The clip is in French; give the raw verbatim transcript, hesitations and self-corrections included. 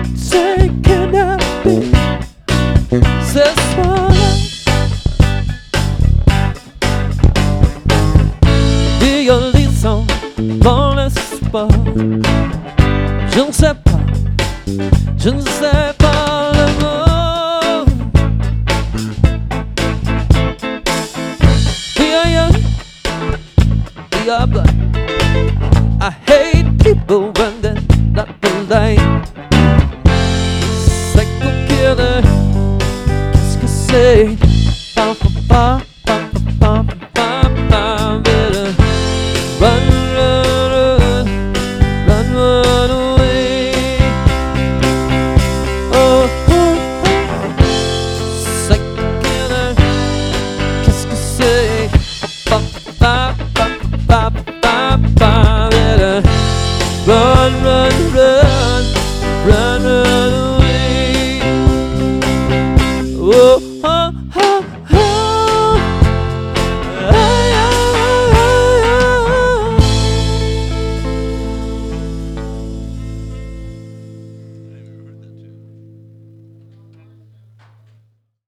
C'est canapé ce soir-là. Dialyson dans l'espoir. Je ne sais pas, je ne sais pas le mot. Yeah, yeah, yeah, but I hate people when they're not polite. Psycho killer, qu'est-ce que c'est? Pa, pa, pa, pa, pa, pa, pa, better run, run, run, run, run away. Oh, oh, oh. Psycho killer, qu'est-ce que c'est? Pa, pa, pa, pa, pa, pa, better run, run, run, run, run away. Oh, oh, oh.